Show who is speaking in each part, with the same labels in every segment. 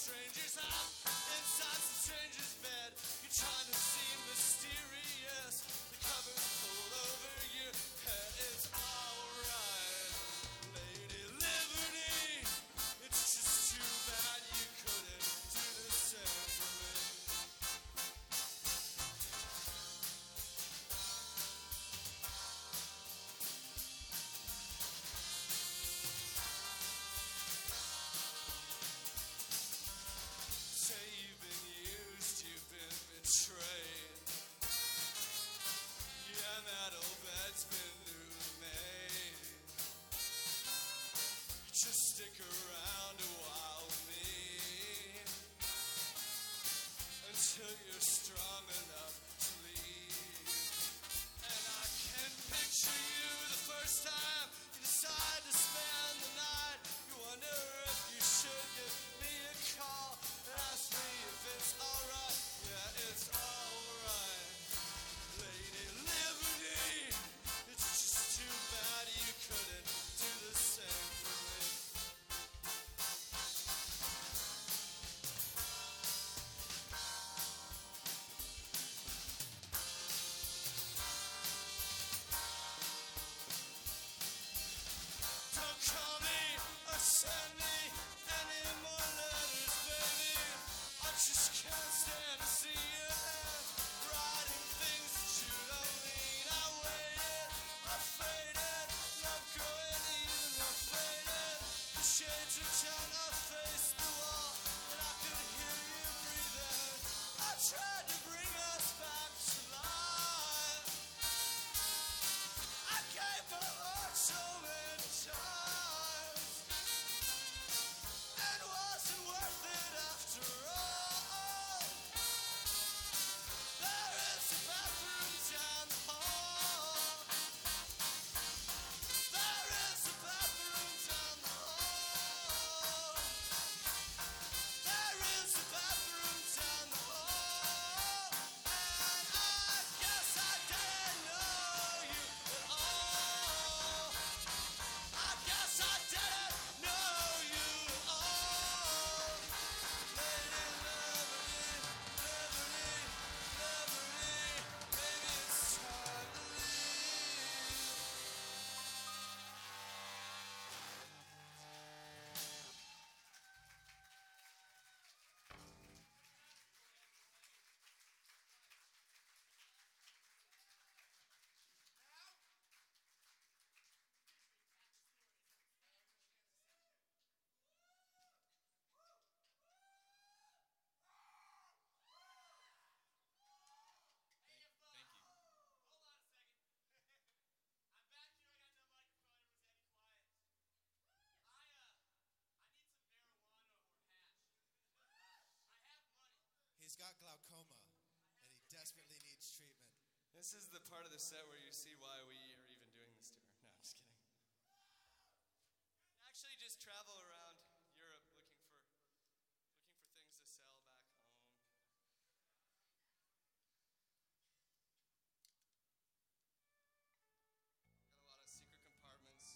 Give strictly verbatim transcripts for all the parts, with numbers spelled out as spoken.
Speaker 1: stranger's house, inside some stranger's bed. You're trying to seem mysterious. The cover's pulled over your head. It's alright, Lady Liberty. It's just too bad you couldn't do the same for me. Say you've been used, you've been betrayed. Yeah, that old bed's been newly made. Just stick around a while with me until you're strong enough to leave. And I can picture you the first time you decide to spend the night. You wonder if you should give me a call. Ask me if it's alright. Yeah, it's alright, Lady Liberty. It's just too bad you couldn't do the same for me. Don't call me or send me any more letters, baby. I just can't stand to see you writing things that you don't mean. I waited, I faded, love growing even more faded. The shades are down, I faced the wall, and I could hear you breathing. I tried to bring us back to life. I gave my heart so many times. It wasn't worth it after all. There is a bathroom down the hall. There is a bathroom down the hall. There is a bathroom down the hall. And I guess I didn't know you at all. I guess I didn't know you at all. Lady Liberty, Liberty, Liberty. Maybe it's time to leave.
Speaker 2: Thank you.
Speaker 1: Hold on a second. I'm back here. I got no microphone. Everyone's gotta be quiet. I uh, I need some marijuana or hash. I have money.
Speaker 3: He's got glaucoma, and he desperately needs treatment.
Speaker 2: This is the part of the set where you see why we are even doing this tour. No, I'm just kidding. I actually just travel around Europe looking for looking for things to sell back home. Got a lot of secret compartments,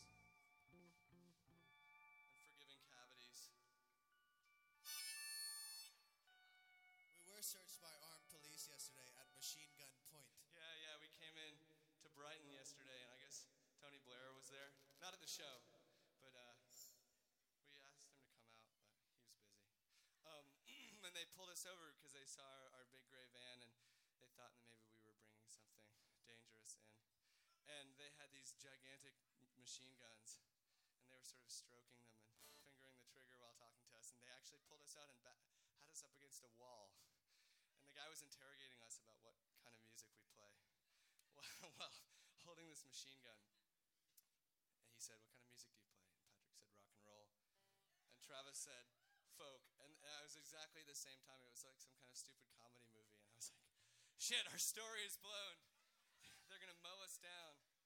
Speaker 2: unforgiving cavities.
Speaker 3: We were searched by armed police yesterday at Machine Gun Point.
Speaker 2: Yeah, yeah, we came in to Brighton yesterday, and I guess Tony Blair was there. Not at the show, but uh, we asked him to come out, but he was busy. Um, and they pulled us over because they saw our, our big gray van, and they thought that maybe we were bringing something dangerous in. And they had these gigantic m- machine guns, and they were sort of stroking them and fingering the trigger while talking to us. And they actually pulled us out and ba- had us up against a wall. And the guy was interrogating us about what kind of music we play. Well, well, holding this machine gun. And he said, "What kind of music do you play?" And Patrick said, "Rock and roll." And Travis said, "Folk." And it was exactly the same time. It was like some kind of stupid comedy movie. And I was like, shit, our story is blown. They're going to mow us down.